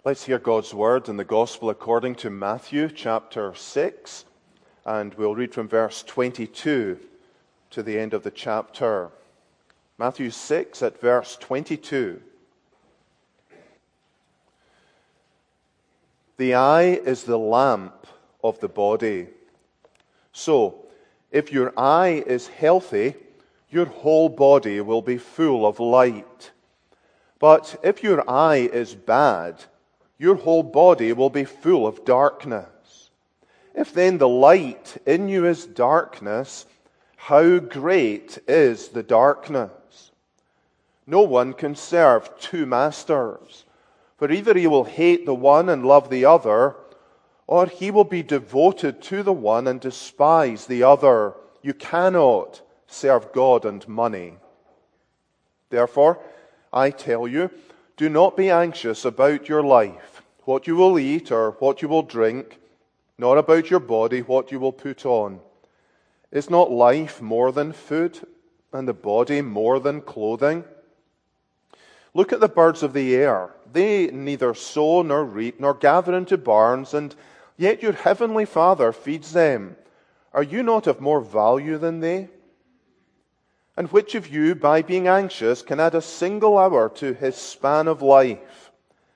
Let's hear God's word in the Gospel according to Matthew chapter 6, and we'll read from verse 22 to the end of the chapter. Matthew 6 at verse 22. The eye is the lamp of the body. So, if your eye is healthy, your whole body will be full of light. But if your eye is bad, your whole body will be full of darkness. If then the light in you is darkness, how great is the darkness? No one can serve two masters, for either he will hate the one and love the other, or he will be devoted to the one and despise the other. You cannot serve God and money. Therefore, I tell you, do not be anxious about your life, what you will eat or what you will drink, nor about your body, what you will put on. Is not life more than food, and the body more than clothing? Look at the birds of the air. They neither sow nor reap nor gather into barns, and yet your heavenly Father feeds them. Are you not of more value than they? And which of you, by being anxious, can add a single hour to his span of life?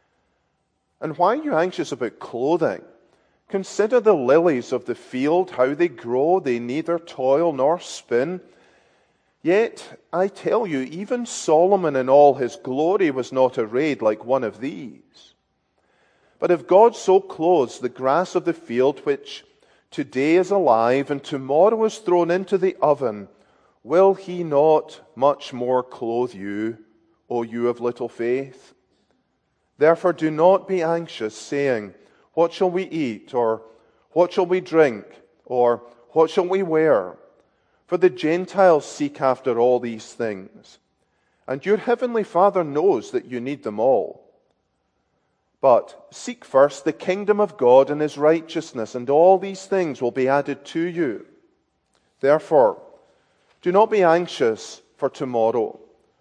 And why are you anxious about clothing? Consider the lilies of the field, how they grow. They neither toil nor spin. Yet, I tell you, even Solomon in all his glory was not arrayed like one of these. But if God so clothes the grass of the field, which today is alive and tomorrow is thrown into the oven, will he not much more clothe you, O you of little faith? Therefore do not be anxious, saying, what shall we eat, or what shall we drink, or what shall we wear? For the Gentiles seek after all these things, and your heavenly Father knows that you need them all. But seek first the kingdom of God and his righteousness, and all these things will be added to you. Therefore, do not be anxious for tomorrow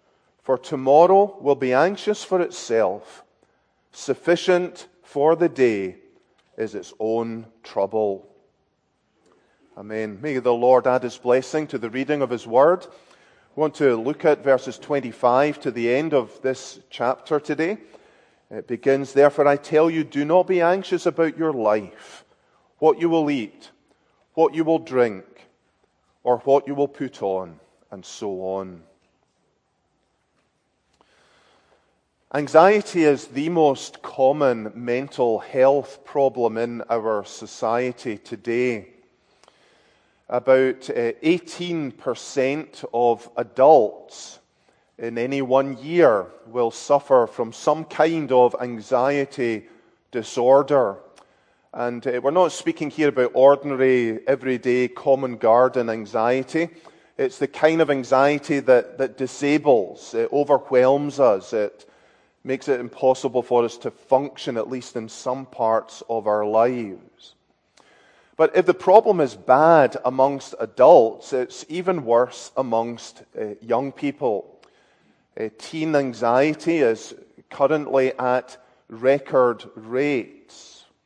will be anxious for itself. Sufficient for the day is its own trouble. Amen. May the Lord add his blessing to the reading of his word. We want to look at verses 25 to the end of this chapter today. It begins, therefore I tell you, do not be anxious about your life, what you will eat, what you will drink, or what you will put on, and so on. Anxiety is the most common mental health problem in our society today. About 18% of adults in any 1 year will suffer from some kind of anxiety disorder. And we're not speaking here about ordinary, everyday, common garden anxiety. It's the kind of anxiety that disables, it overwhelms us, it makes it impossible for us to function, at least in some parts of our lives. But if the problem is bad amongst adults, it's even worse amongst young people. Teen anxiety is currently at record rates.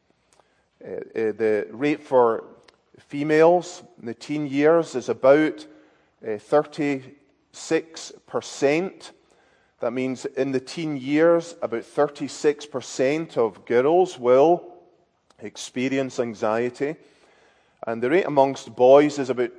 The rate for females in the teen years is about 36%. That means in the teen years, about 36% of girls will experience anxiety. And the rate amongst boys is about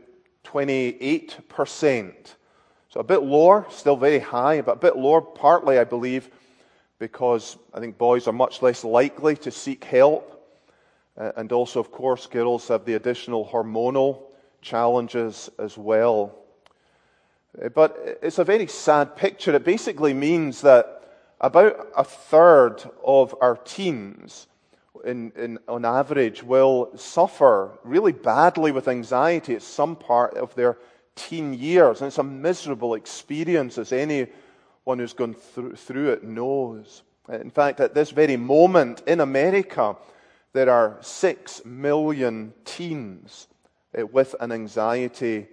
28%. So a bit lower, still very high, but a bit lower, partly, I believe, because I think boys are much less likely to seek help. And also, of course, girls have the additional hormonal challenges as well. But it's a very sad picture. It basically means that about a third of our teens, on average, will suffer really badly with anxiety at some part of their teen years. And it's a miserable experience, as anyone who's gone through it knows. In fact, at this very moment in America, there are 6 million teens with an anxiety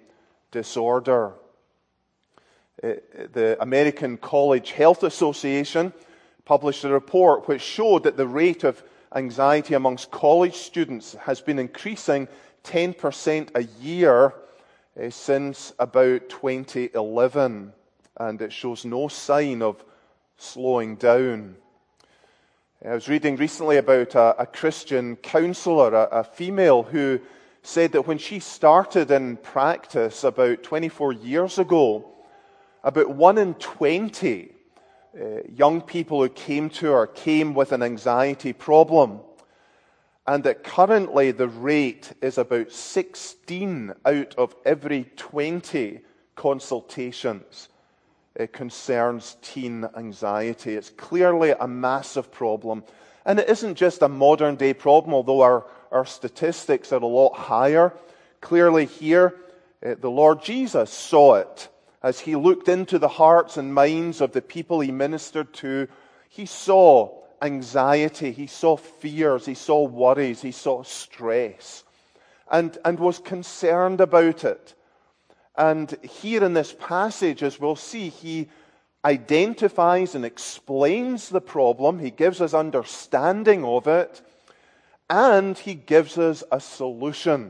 disorder. The American College Health Association published a report which showed that the rate of anxiety amongst college students has been increasing 10% a year since about 2011, and it shows no sign of slowing down. I was reading recently about a Christian counselor, a female, who said that when she started in practice about 24 years ago, about 1 in 20 young people who came to her came with an anxiety problem, and that currently the rate is about 16 out of every 20 consultations. It concerns teen anxiety. It's clearly a massive problem. And it isn't just a modern day problem, although our statistics are a lot higher. Clearly here, the Lord Jesus saw it as he looked into the hearts and minds of the people he ministered to. He saw anxiety, he saw fears, he saw worries, he saw stress, and was concerned about it. And here in this passage, as we'll see, he identifies and explains the problem. He gives us understanding of it, and he gives us a solution.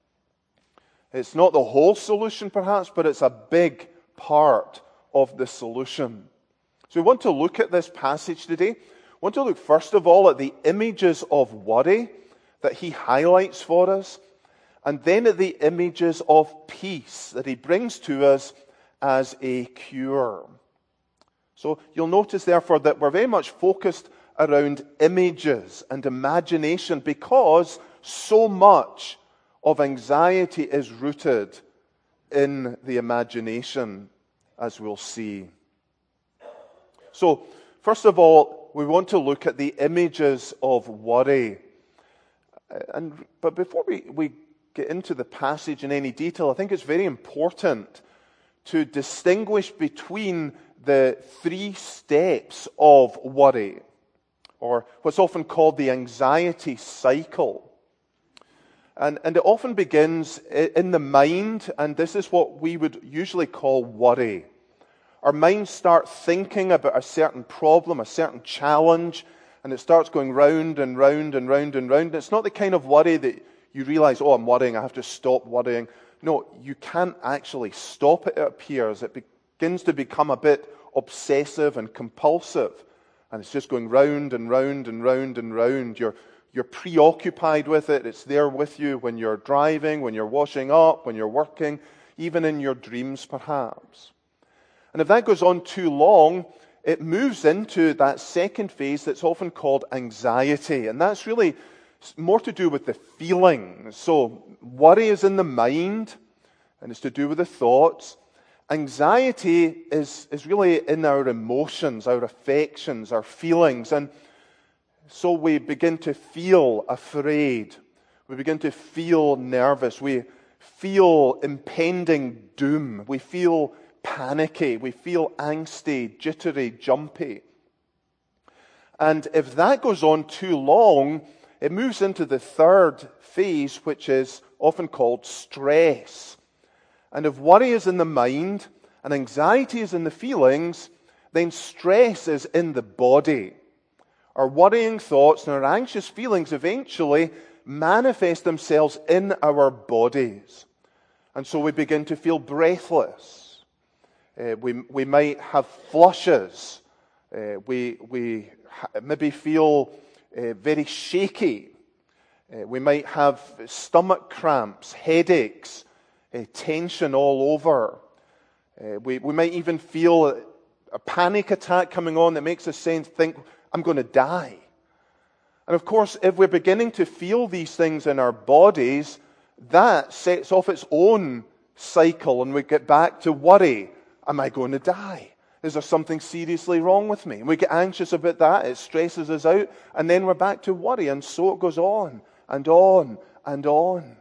It's not the whole solution, perhaps, but it's a big part of the solution. So we want to look at this passage today. We want to look, first of all, at the images of worry that he highlights for us, and then at the images of peace that he brings to us as a cure. So you'll notice, therefore, that we're very much focused around images and imagination, because so much of anxiety is rooted in the imagination, as we'll see. So, first of all, we want to look at the images of worry. But before we get into the passage in any detail, I think it's very important to distinguish between the 3 steps of worry, or what's often called the anxiety cycle. And it often begins in the mind, and this is what we would usually call worry. Our minds start thinking about a certain problem, a certain challenge, and it starts going round and round and round and round. It's not the kind of worry that you realize, oh, I'm worrying, I have to stop worrying. No, you can't actually stop it, it appears. It begins to become a bit obsessive and compulsive, and it's just going round and round and round and round. You're preoccupied with it. It's there with you when you're driving, when you're washing up, when you're working, even in your dreams, perhaps. And if that goes on too long, it moves into that second phase that's often called anxiety. And that's really more to do with the feelings. So worry is in the mind, and it's to do with the thoughts. Anxiety is really in our emotions, our affections, our feelings. And so we begin to feel afraid. We begin to feel nervous. We feel impending doom. We feel panicky. We feel angsty, jittery, jumpy. And if that goes on too long, it moves into the third phase, which is often called stress. And if worry is in the mind and anxiety is in the feelings, then stress is in the body. Our worrying thoughts and our anxious feelings eventually manifest themselves in our bodies. And so we begin to feel breathless. We might have flushes. We maybe feel very shaky. We might have stomach cramps, headaches, tension all over. We might even feel a panic attack coming on that makes us think, I'm going to die. And of course, if we're beginning to feel these things in our bodies, that sets off its own cycle, and we get back to worry. Am I going to die? Is there something seriously wrong with me? And we get anxious about that. It stresses us out. And then we're back to worry. And so it goes on and on and on.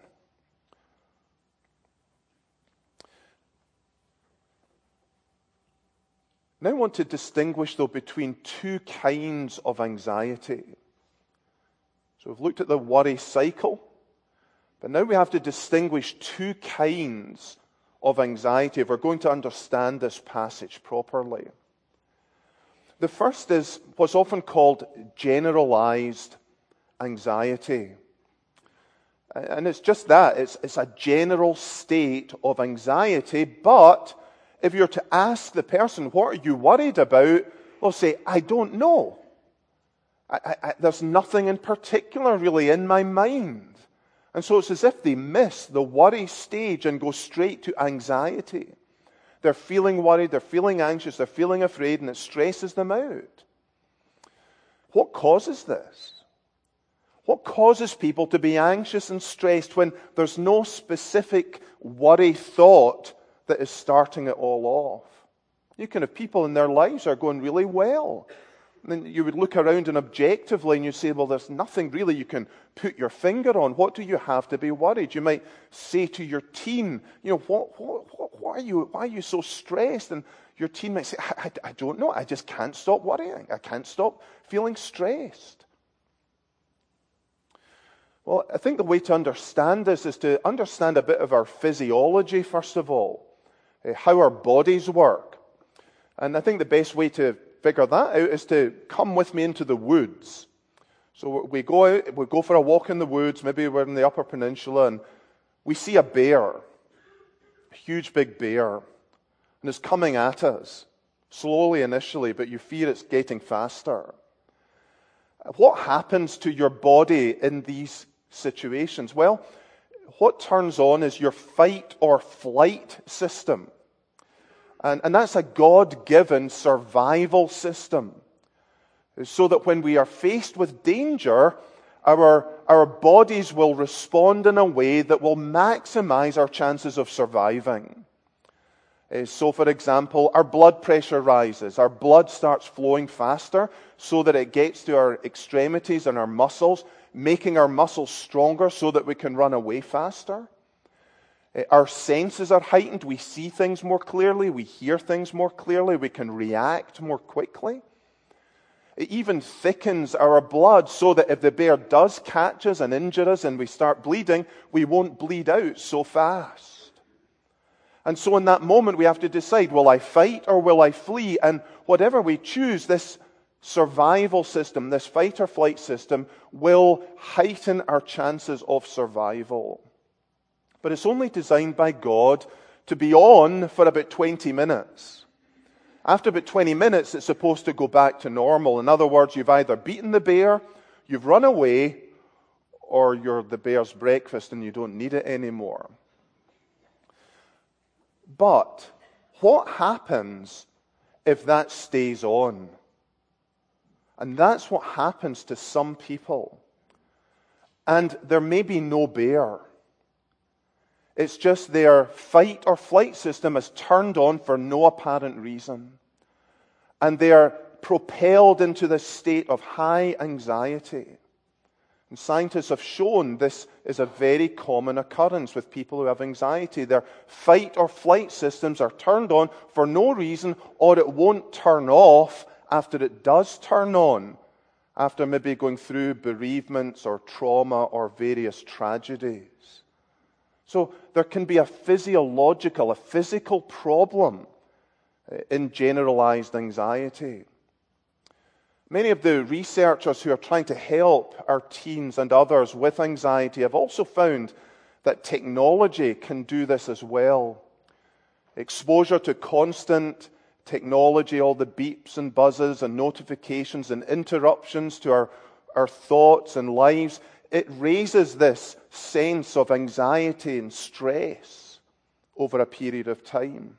Now I want to distinguish, though, between 2 kinds of anxiety. So we've looked at the worry cycle, but now we have to distinguish 2 kinds of anxiety if we're going to understand this passage properly. The first is what's often called generalized anxiety. And it's just that. It's a general state of anxiety. But if you're to ask the person, what are you worried about? They'll say, I don't know. There's nothing in particular really in my mind. And so it's as if they miss the worry stage and go straight to anxiety. They're feeling worried, they're feeling anxious, they're feeling afraid, and it stresses them out. What causes this? What causes people to be anxious and stressed when there's no specific worry thought that is starting it all off? You can have people in their lives are going really well. And then you would look around and objectively and you say, well, there's nothing really you can put your finger on. What do you have to be worried? You might say to your teen, why are you so stressed? And your teen might say, I don't know. I just can't stop worrying. I can't stop feeling stressed. Well, I think the way to understand this is to understand a bit of our physiology, first of all, how our bodies work. And I think the best way to figure that out is to come with me into the woods. So we go out, we go for a walk in the woods, maybe we're in the Upper Peninsula, and we see a bear, a huge big bear, and it's coming at us, slowly initially, but you fear it's getting faster. What happens to your body in these situations? Well, what turns on is your fight or flight system. And that's a God-given survival system. So that when we are faced with danger, our bodies will respond in a way that will maximize our chances of surviving. So, for example, our blood pressure rises. Our blood starts flowing faster so that it gets to our extremities and our muscles, making our muscles stronger so that we can run away faster. Our senses are heightened. We see things more clearly. We hear things more clearly. We can react more quickly. It even thickens our blood so that if the bear does catch us and injure us and we start bleeding, we won't bleed out so fast. And so in that moment, we have to decide, will I fight or will I flee? And whatever we choose, this survival system, this fight or flight system, will heighten our chances of survival. But it's only designed by God to be on for about 20 minutes. After about 20 minutes, it's supposed to go back to normal. In other words, you've either beaten the bear, you've run away, or you're the bear's breakfast and you don't need it anymore. But what happens if that stays on? And that's what happens to some people. And there may be no bear. It's just their fight or flight system is turned on for no apparent reason. And they are propelled into this state of high anxiety. And scientists have shown this is a very common occurrence with people who have anxiety. Their fight or flight systems are turned on for no reason, or it won't turn off after it does turn on, after maybe going through bereavements or trauma or various tragedies. So there can be a physical problem in generalized anxiety. Many of the researchers who are trying to help our teens and others with anxiety have also found that technology can do this as well. Exposure to constant technology, all the beeps and buzzes and notifications and interruptions to our thoughts and lives, it raises this sense of anxiety and stress over a period of time.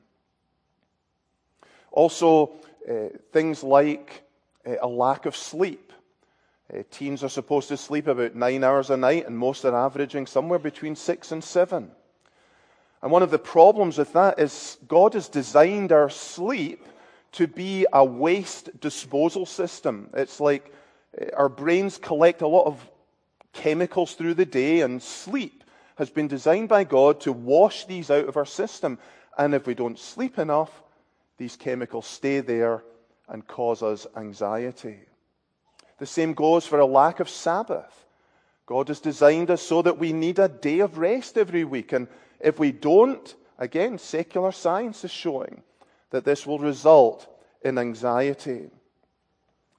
Also, things like a lack of sleep. Teens are supposed to sleep about 9 hours a night, and most are averaging somewhere between 6 and 7. And one of the problems with that is God has designed our sleep to be a waste disposal system. It's like our brains collect a lot of chemicals through the day, and sleep has been designed by God to wash these out of our system. And if we don't sleep enough, these chemicals stay there and cause us anxiety. The same goes for a lack of Sabbath. God has designed us so that we need a day of rest every week. And if we don't, again, secular science is showing that this will result in anxiety.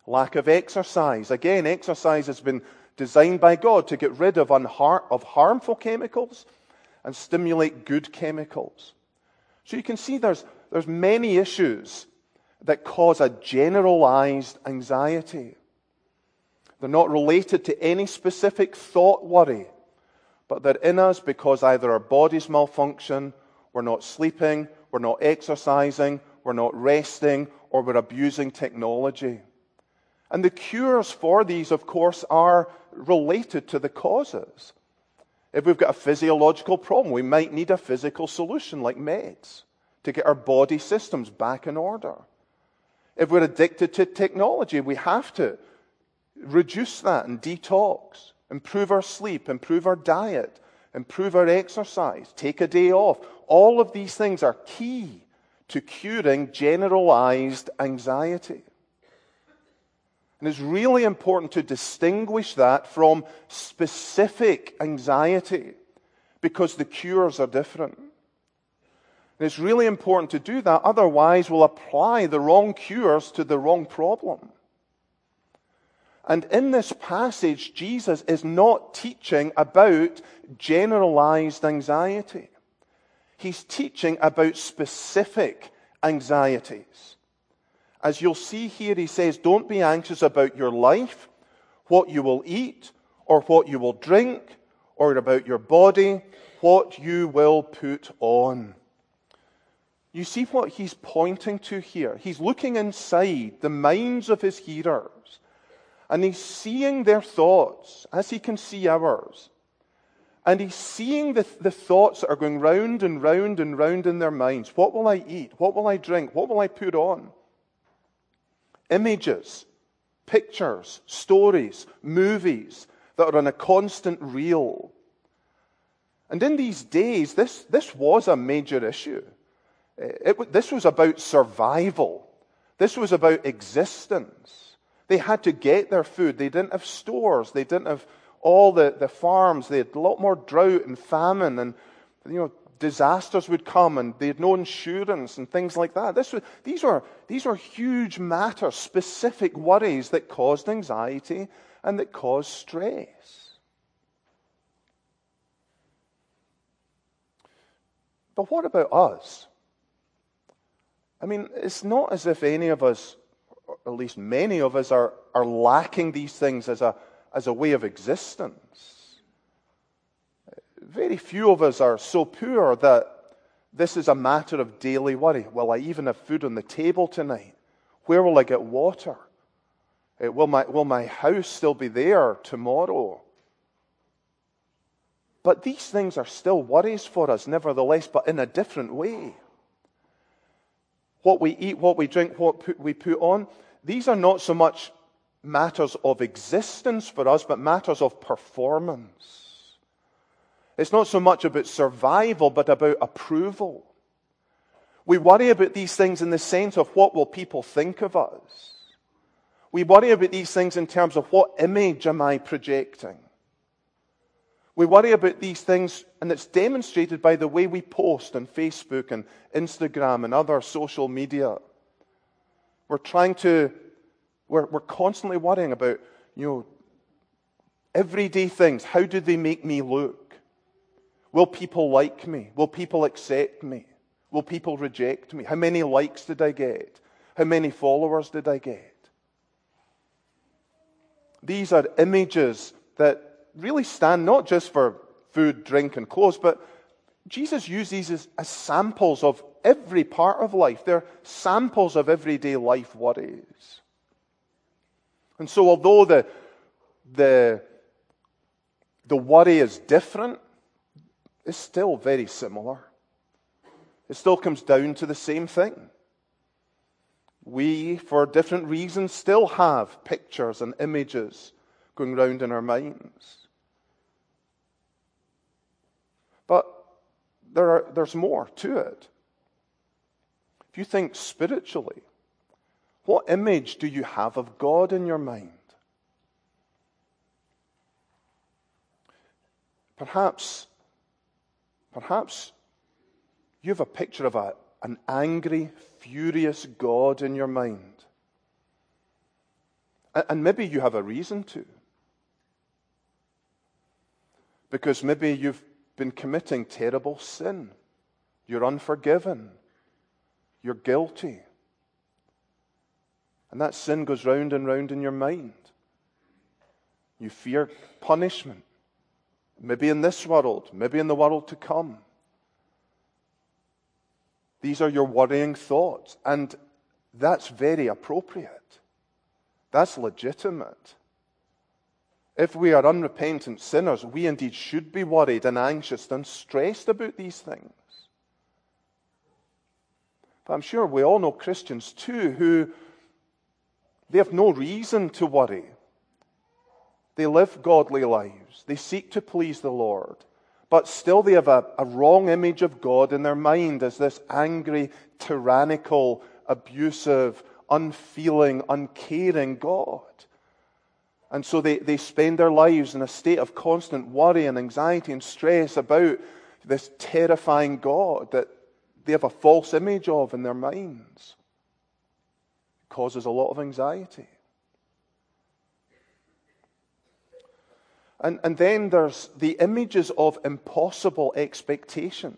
Lack of exercise. Again, exercise has been designed by God to get rid of harmful chemicals and stimulate good chemicals. So you can see there's many issues that cause a generalized anxiety. They're not related to any specific thought worry, but they're in us because either our bodies malfunction, we're not sleeping, we're not exercising, we're not resting, or we're abusing technology. And the cures for these, of course, are related to the causes. If we've got a physiological problem, we might need a physical solution like meds to get our body systems back in order. If we're addicted to technology, we have to reduce that and detox, improve our sleep, improve our diet, improve our exercise, take a day off. All of these things are key to curing generalized anxiety. And it's really important to distinguish that from specific anxiety because the cures are different. And it's really important to do that, otherwise we'll apply the wrong cures to the wrong problem. And in this passage, Jesus is not teaching about generalized anxiety. He's teaching about specific anxieties. As you'll see here, he says, don't be anxious about your life, what you will eat, or what you will drink, or about your body, what you will put on. You see what he's pointing to here? He's looking inside the minds of his hearers, and he's seeing their thoughts as he can see ours. And he's seeing the thoughts that are going round and round and round in their minds. What will I eat? What will I drink? What will I put on? Images, pictures, stories, movies that are on a constant reel. And in these days, this was a major issue. This was about survival. This was about existence. They had to get their food. They didn't have stores. They didn't have all the farms. They had a lot more drought and famine, and disasters would come, and they had no insurance and things like that. These were huge matters, specific worries that caused anxiety and that caused stress. But what about us? I mean, it's not as if any of us, or at least many of us, are lacking these things as a way of existence. Very few of us are so poor that this is a matter of daily worry. Will I even have food on the table tonight? Where will I get water? Will my house still be there tomorrow? But these things are still worries for us, nevertheless, but in a different way. What we eat, what we drink, what we put on, these are not so much matters of existence for us, but matters of performance. It's not so much about survival, but about approval. We worry about these things in the sense of what will people think of us. We worry about these things in terms of what image am I projecting. We worry about these things, and it's demonstrated by the way we post on Facebook and Instagram and other social media. We're constantly worrying about, everyday things. How do they make me look? Will people like me? Will people accept me? Will people reject me? How many likes did I get? How many followers did I get? These are images that really stand not just for food, drink, and clothes, but Jesus used these as samples of every part of life. They're samples of everyday life worries. And so although the worry is different, it's still very similar. It still comes down to the same thing. We, for different reasons, still have pictures and images going round in our minds. But there's more to it. If you think spiritually, what image do you have of God in your mind? Perhaps you have a picture of an angry, furious God in your mind. And maybe you have a reason to. Because maybe you've been committing terrible sin. You're unforgiven. You're guilty. And that sin goes round and round in your mind. You fear punishment. Maybe in this world, maybe in the world to come. These are your worrying thoughts. And that's very appropriate. That's legitimate. If we are unrepentant sinners, we indeed should be worried and anxious and stressed about these things. But I'm sure we all know Christians too who they have no reason to worry. They live godly lives. They seek to please the Lord. But still they have a wrong image of God in their mind as this angry, tyrannical, abusive, unfeeling, uncaring God. And so they spend their lives in a state of constant worry and anxiety and stress about this terrifying God that they have a false image of in their minds. It causes a lot of anxiety. And then there's the images of impossible expectations.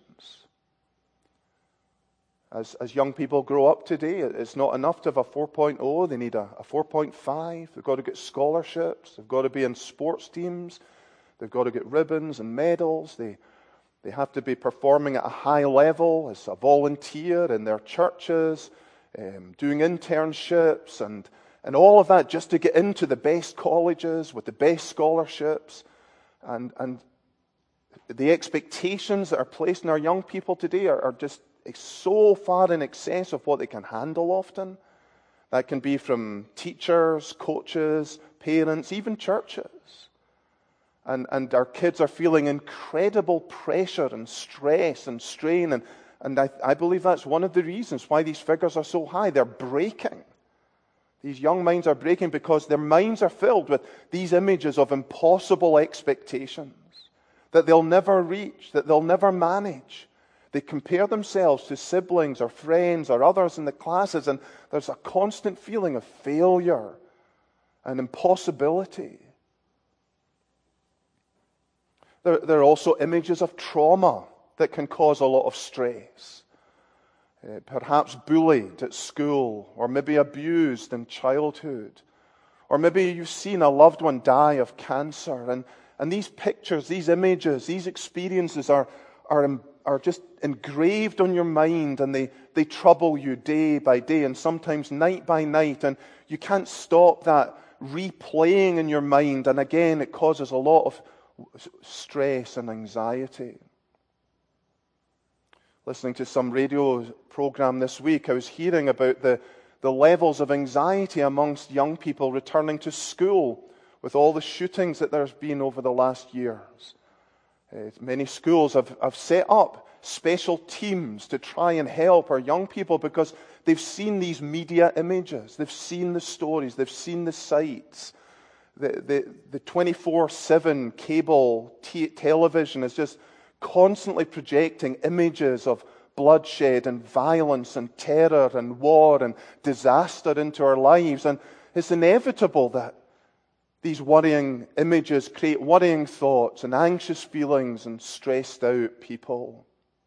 As young people grow up today, it's not enough to have a 4.0. They need a 4.5. They've got to get scholarships. They've got to be in sports teams. They've got to get ribbons and medals. They have to be performing at a high level as a volunteer in their churches, doing internships and all of that just to get into the best colleges with the best scholarships. And the expectations that are placed on our young people today are just so far in excess of what they can handle often. That can be from teachers, coaches, parents, even churches. And our kids are feeling incredible pressure and stress and strain. And I believe that's one of the reasons why these figures are so high. They're breaking. These young minds are breaking because their minds are filled with these images of impossible expectations that they'll never reach, that they'll never manage. They compare themselves to siblings or friends or others in the classes, and there's a constant feeling of failure and impossibility. There are also images of trauma that can cause a lot of stress. Perhaps bullied at school, or maybe abused in childhood. Or maybe you've seen a loved one die of cancer. And these pictures, these images, these experiences are just engraved on your mind, and they trouble you day by day and sometimes night by night. And you can't stop that replaying in your mind. And again, it causes a lot of stress and anxiety. Listening to some radio program this week, I was hearing about the levels of anxiety amongst young people returning to school with all the shootings that there's been over the last years. Many schools have set up special teams to try and help our young people because they've seen these media images, they've seen the stories, they've seen the sights. The 24/7 cable television is just constantly projecting images of bloodshed and violence and terror and war and disaster into our lives. And it's inevitable that these worrying images create worrying thoughts and anxious feelings and stressed out people.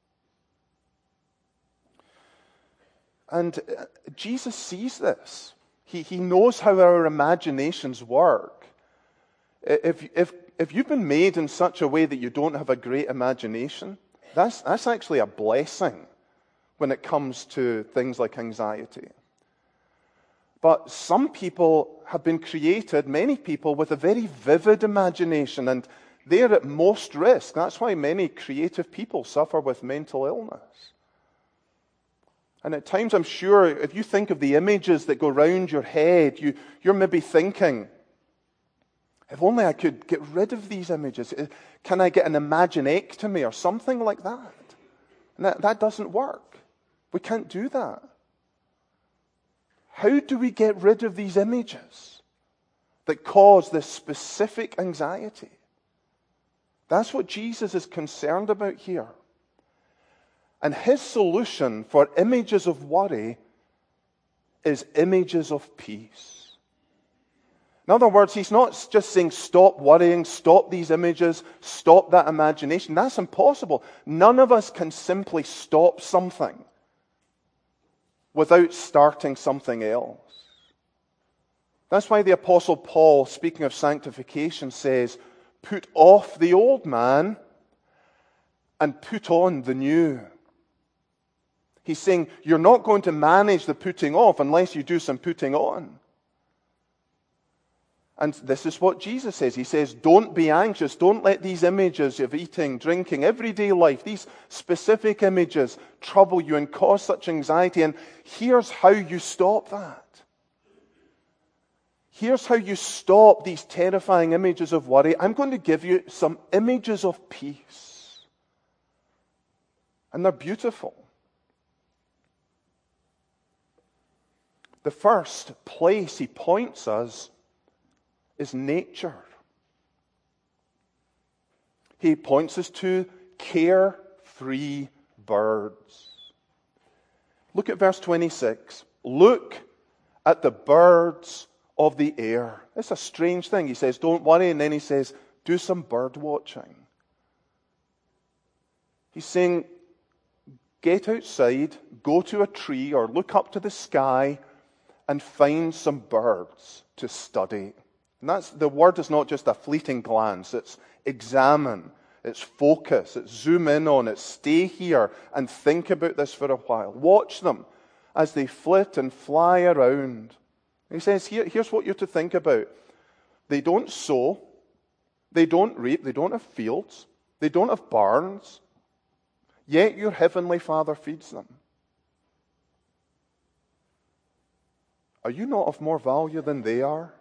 And Jesus sees this. He knows how our imaginations work. If you've been made in such a way that you don't have a great imagination, that's actually a blessing when it comes to things like anxiety. But some people have been created, many people, with a very vivid imagination, and they're at most risk. That's why many creative people suffer with mental illness. And at times, I'm sure, if you think of the images that go round your head, you're maybe thinking, if only I could get rid of these images. Can I get an imaginectomy or something like that? And that doesn't work. We can't do that. How do we get rid of these images that cause this specific anxiety? That's what Jesus is concerned about here. And his solution for images of worry is images of peace. In other words, he's not just saying, stop worrying, stop these images, stop that imagination. That's impossible. None of us can simply stop something without starting something else. That's why the Apostle Paul, speaking of sanctification, says, put off the old man and put on the new. He's saying, you're not going to manage the putting off unless you do some putting on. And this is what Jesus says. He says, don't be anxious. Don't let these images of eating, drinking, everyday life, these specific images trouble you and cause such anxiety. And here's how you stop that. Here's how you stop these terrifying images of worry. I'm going to give you some images of peace. And they're beautiful. The first place he points us is nature. He points us to carefree birds. Look at verse 26. Look at the birds of the air. It's a strange thing. He says, don't worry, and then he says, do some bird watching. He's saying, get outside, go to a tree, or look up to the sky, and find some birds to study. And the word is not just a fleeting glance. It's examine, it's focus, it's zoom in on it, stay here and think about this for a while. Watch them as they flit and fly around. And he says, here's what you're to think about. They don't sow, they don't reap, they don't have fields, they don't have barns, yet your heavenly Father feeds them. Are you not of more value than they are?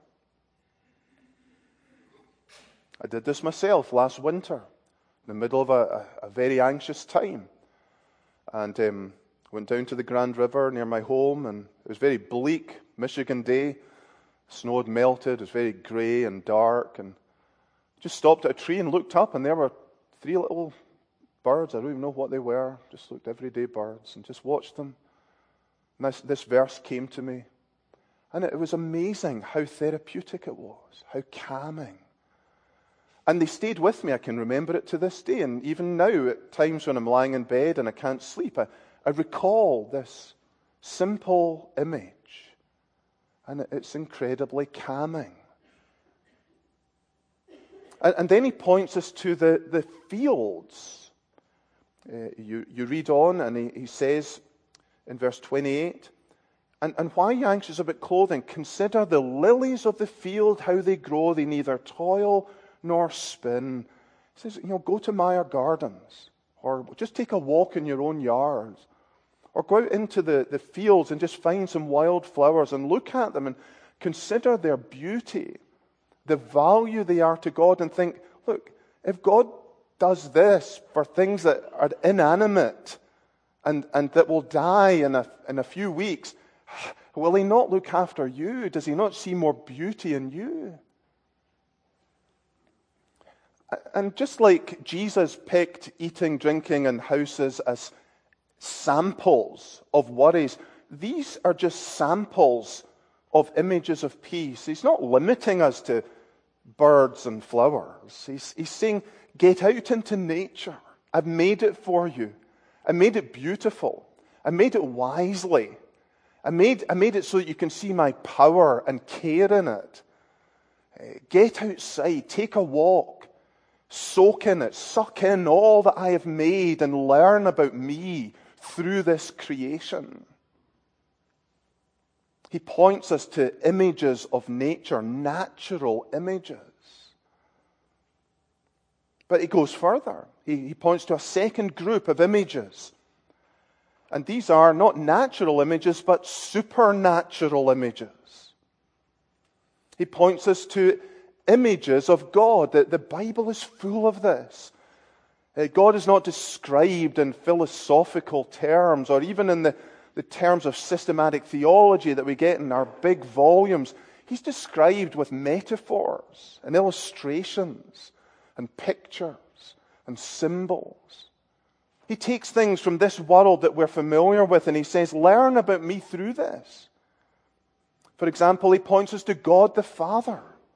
I did this myself last winter, in the middle of a very anxious time. And went down to the Grand River near my home, and it was a very bleak Michigan day. Snow had melted, it was very grey and dark, and just stopped at a tree and looked up, and there were 3 little birds. I don't even know what they were. Just looked everyday birds and just watched them. And this verse came to me. And it was amazing how therapeutic it was, how calming. And they stayed with me. I can remember it to this day. And even now, at times when I'm lying in bed and I can't sleep, I recall this simple image. And it's incredibly calming. And then he points us to the fields. You read on, and he says in verse 28, And why are you anxious about clothing? Consider the lilies of the field, how they grow. They neither toil nor spin. He says, go to Meyer Gardens, or just take a walk in your own yards, or go out into the fields and just find some wild flowers and look at them and consider their beauty, the value they are to God, and think, look, if God does this for things that are inanimate and that will die in a few weeks, will he not look after you? Does he not see more beauty in you? And just like Jesus picked eating, drinking, and houses as samples of worries, these are just samples of images of peace. He's not limiting us to birds and flowers. He's saying, get out into nature. I've made it for you. I made it beautiful. I made it wisely. I made it so that you can see my power and care in it. Get outside, take a walk, soak in it, suck in all that I have made and learn about me through this creation. He points us to images of nature, natural images. But he goes further. He points to a second group of images. And these are not natural images, but supernatural images. He points us to images of God. The Bible is full of this. God is not described in philosophical terms or even in the terms of systematic theology that we get in our big volumes. He's described with metaphors and illustrations and pictures and symbols. He takes things from this world that we're familiar with and he says, learn about me through this. For example, he points us to God the Father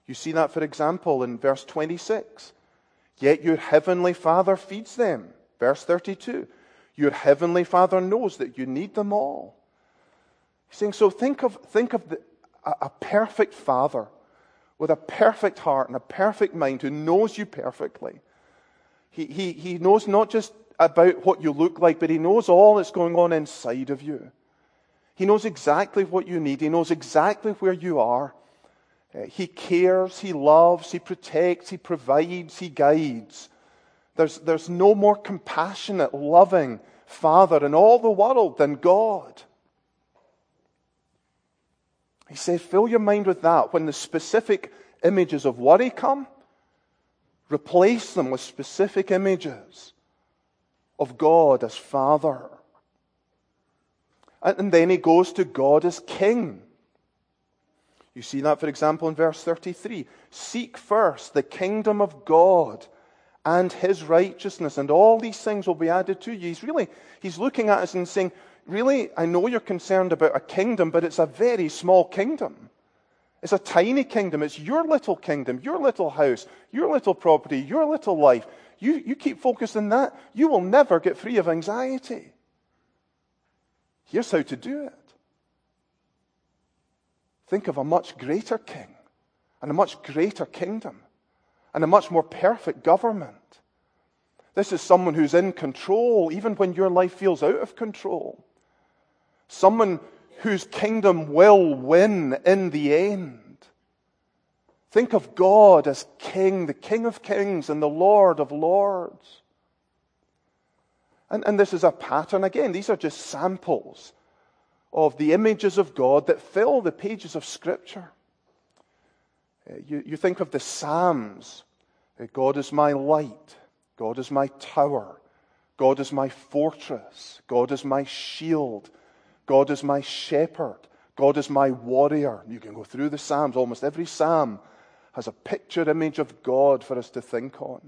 You see that, for example, in verse 26. Yet your heavenly Father feeds them. Verse 32. Your heavenly Father knows that you need them all. He's saying, so think of a perfect Father with a perfect heart and a perfect mind who knows you perfectly. He knows not just about what you look like, but he knows all that's going on inside of you. He knows exactly what you need. He knows exactly where you are. He cares, he loves, he protects, he provides, he guides. There's no more compassionate, loving Father in all the world than God. He says, fill your mind with that. When the specific images of worry come, replace them with specific images of God as Father. And then he goes to God as King. You see that, for example, in verse 33. Seek first the kingdom of God and his righteousness, and all these things will be added to you. He's looking at us and saying, really, I know you're concerned about a kingdom, but it's a very small kingdom. It's a tiny kingdom. It's your little kingdom, your little house, your little property, your little life. You keep focused on that, you will never get free of anxiety. Here's how to do it. Think of a much greater king and a much greater kingdom and a much more perfect government. This is someone who's in control even when your life feels out of control. Someone whose kingdom will win in the end. Think of God as King, the King of kings and the Lord of lords. And this is a pattern. Again, these are just samples of the images of God that fill the pages of Scripture. You think of the Psalms. God is my light. God is my tower. God is my fortress. God is my shield. God is my shepherd. God is my warrior. You can go through the Psalms. Almost every Psalm has a picture image of God for us to think on.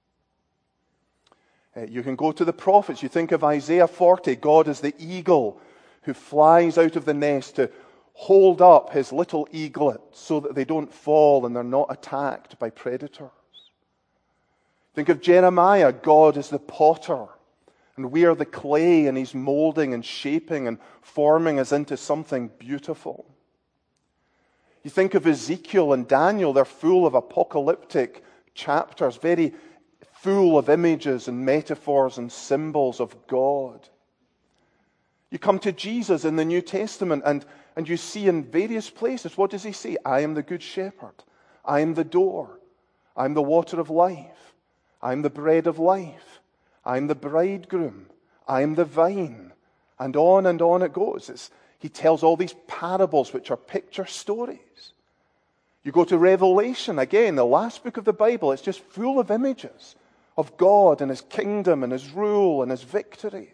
You can go to the prophets. You think of Isaiah 40. God is the eagle who flies out of the nest to hold up his little eaglets so that they don't fall and they're not attacked by predators. Think of Jeremiah. God is the potter, and we are the clay, and he's molding and shaping and forming us into something beautiful. You think of Ezekiel and Daniel. They're full of apocalyptic chapters, very full of images and metaphors and symbols of God. You come to Jesus in the New Testament and you see in various places, what does he say? I am the good shepherd. I am the door. I am the water of life. I am the bread of life. I am the bridegroom. I am the vine. And on it goes. He tells all these parables which are picture stories. You go to Revelation, again, the last book of the Bible. It's just full of images of God and his kingdom and his rule and his victory.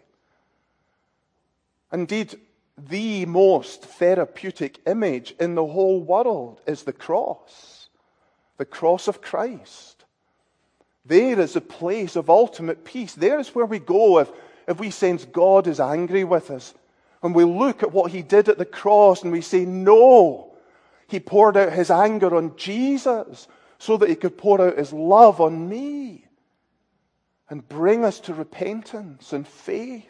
Indeed, the most therapeutic image in the whole world is the cross of Christ. There is a place of ultimate peace. There is where we go if we sense God is angry with us. And we look at what he did at the cross and we say, no, he poured out his anger on Jesus so that he could pour out his love on me and bring us to repentance and faith.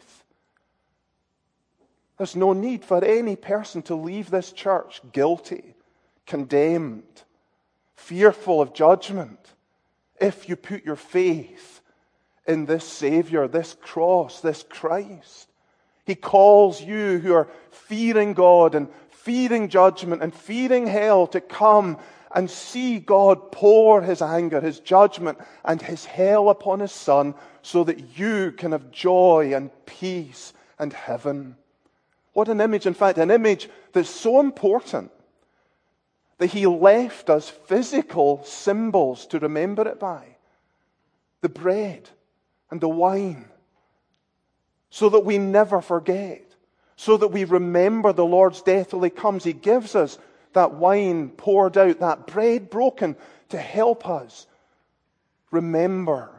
There's no need for any person to leave this church guilty, condemned, fearful of judgment, if you put your faith in this Savior, this cross, this Christ. He calls you who are fearing God and fearing judgment and fearing hell to come and see God pour his anger, his judgment, and his hell upon his Son so that you can have joy and peace and heaven. What an image. In fact, an image that's so important that he left us physical symbols to remember it by. The bread and the wine. So that we never forget. So that we remember the Lord's death till he comes. He gives us that wine poured out, that bread broken to help us remember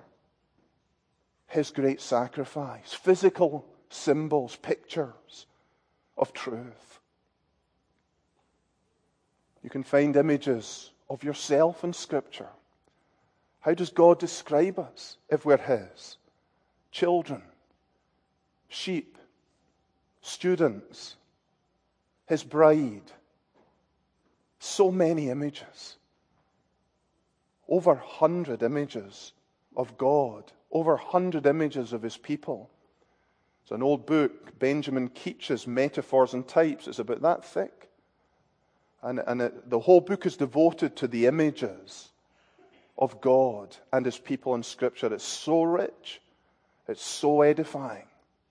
his great sacrifice. Physical symbols, pictures of truth. You can find images of yourself in Scripture? How does God describe us if we're His? Children, sheep, students, His bride. So many images. Over 100 images of God. Over 100 images of His people. It's an old book, Benjamin Keach's Metaphors and Types. It's about that thick. The whole book is devoted to the images of God and His people in Scripture. It's so rich. It's so edifying.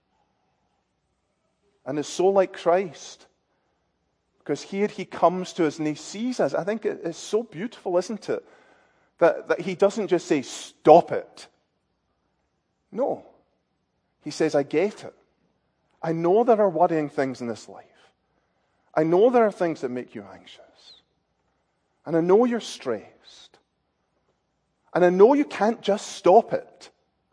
And it's so like Christ. Because here He comes to us and He sees us. I think it's so beautiful, isn't it? That He doesn't just say, stop it. No. He says, I get it. I know there are worrying things in this life. I know there are things that make you anxious. And I know you're stressed. And I know you can't just stop it.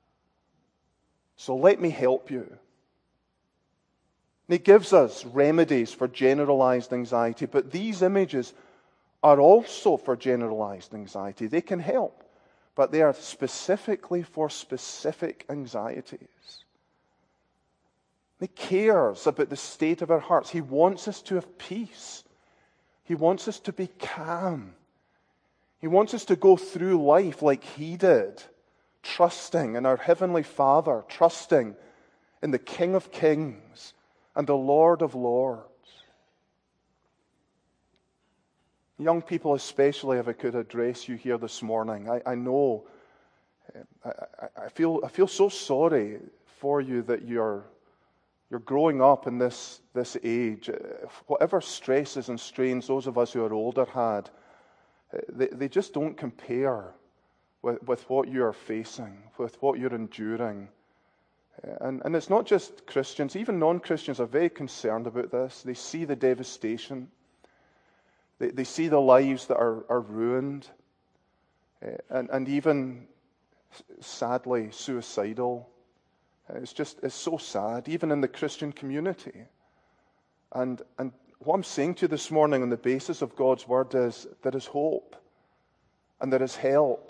So let me help you. And He gives us remedies for generalized anxiety, but these images are also for generalized anxiety. They can help, but they are specifically for specific anxieties. He cares about the state of our hearts. He wants us to have peace. He wants us to be calm. He wants us to go through life like He did, trusting in our Heavenly Father, trusting in the King of Kings and the Lord of Lords. Young people especially, if I could address you here this morning, I know, I feel so sorry for you that you're growing up in this age. Whatever stresses and strains those of us who are older had, they just don't compare with what you are facing, with what you're enduring. And it's not just Christians, even non-Christians are very concerned about this. They see the devastation. They see the lives that are ruined, and even, sadly, suicidal. It's so sad, even in the Christian community. And what I'm saying to you this morning on the basis of God's Word is there is hope, and there is help.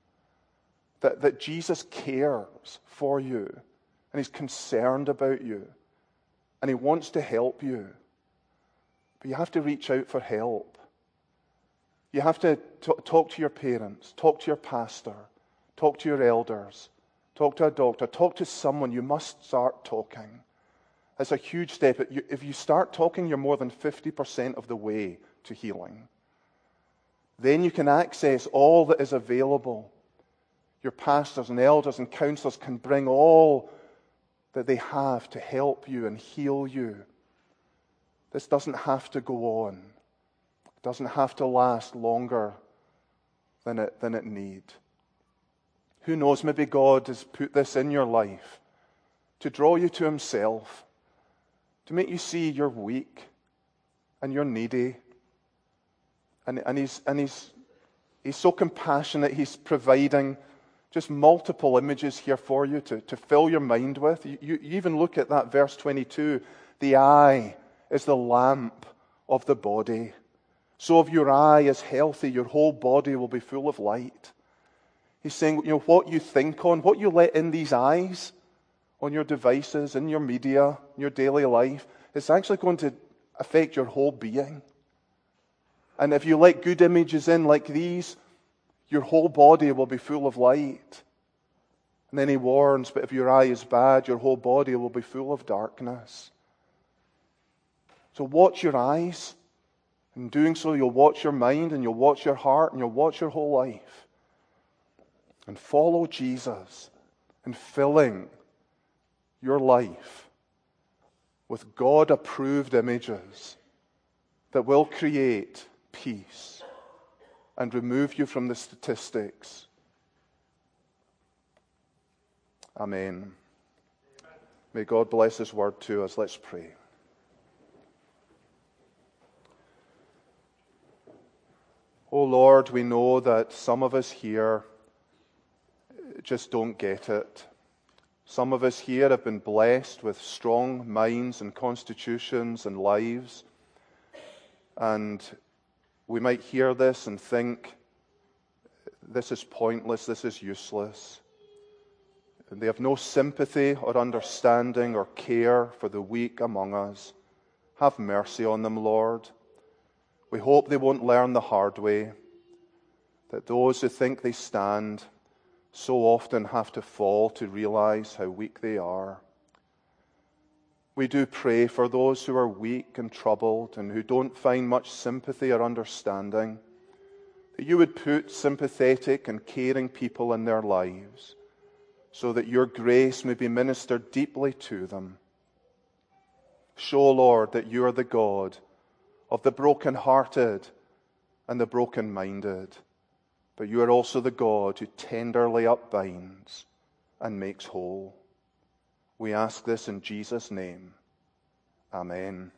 That Jesus cares for you, and He's concerned about you, and He wants to help you. But you have to reach out for help. You have to talk to your parents, talk to your pastor, talk to your elders, talk to a doctor, talk to someone. You must start talking. It's a huge step. If you start talking, you're more than 50% of the way to healing. Then you can access all that is available. Your pastors and elders and counselors can bring all that they have to help you and heal you. This doesn't have to go on. It doesn't have to last longer than it need. Who knows, maybe God has put this in your life to draw you to Himself, to make you see you're weak and you're needy. And He's so compassionate, He's providing just multiple images here for you to fill your mind with. You even look at that verse 22. The eye is the lamp of the body. So if your eye is healthy, your whole body will be full of light. He's saying, what you think on, what you let in these eyes, on your devices, in your media, in your daily life, it's actually going to affect your whole being. And if you let good images in like these, your whole body will be full of light. And then he warns, but if your eye is bad, your whole body will be full of darkness. So watch your eyes. In doing so, you'll watch your mind, and you'll watch your heart, and you'll watch your whole life. And follow Jesus in filling your life with God-approved images that will create peace and remove you from the statistics. Amen. May God bless His word to us. Let's pray. Oh Lord, we know that some of us here just don't get it. Some of us here have been blessed with strong minds and constitutions and lives. And We might hear this and think, this is pointless, this is useless. And they have no sympathy or understanding or care for the weak among us. Have mercy on them, Lord. We hope they won't learn the hard way, that those who think they stand so often have to fall to realize how weak they are. We do pray for those who are weak and troubled and who don't find much sympathy or understanding, that you would put sympathetic and caring people in their lives so that your grace may be ministered deeply to them. Show, Lord, that you are the God of the broken-hearted and the broken-minded, but you are also the God who tenderly upbinds and makes whole. We ask this in Jesus' name. Amen.